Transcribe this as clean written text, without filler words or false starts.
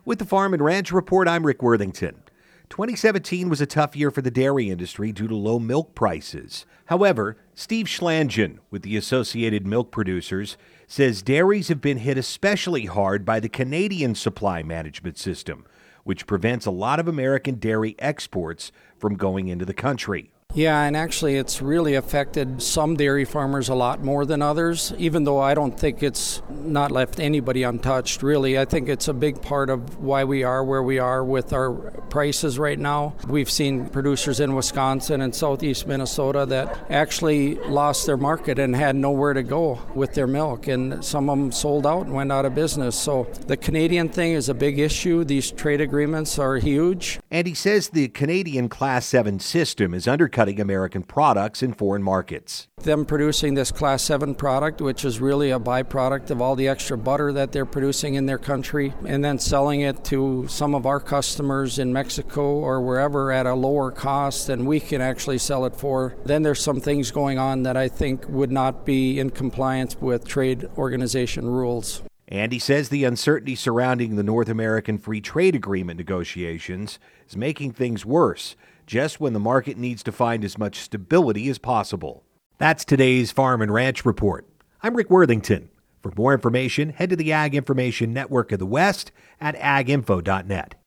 With the Farm and Ranch Report, I'm Rick Worthington. 2017 was a tough year for the dairy industry due to low milk prices. However, Steve Schlangen with the Associated Milk Producers says dairies have been hit especially hard by the Canadian supply management system, which prevents a lot of American dairy exports from going into the country. Yeah, and actually it's really affected some dairy farmers a lot more than others, even though I don't think it's not left anybody untouched, really. I think it's a big part of why we are where we are with our prices right now. We've seen producers in Wisconsin and southeast Minnesota that actually lost their market and had nowhere to go with their milk, and some of them sold out and went out of business. So the Canadian thing is a big issue. These trade agreements are huge. And he says the Canadian Class 7 system is undercutting American products in foreign markets. Them producing this Class 7 product, which is really a byproduct of all the extra butter that they're producing in their country, and then selling it to some of our customers in Mexico or wherever at a lower cost than we can actually sell it for. Then there's some things going on that I think would not be in compliance with trade organization rules. And he says the uncertainty surrounding the North American Free Trade Agreement negotiations is making things worse, just when the market needs to find as much stability as possible. That's today's Farm and Ranch Report. I'm Rick Worthington. For more information, head to the Ag Information Network of the West at aginfo.net.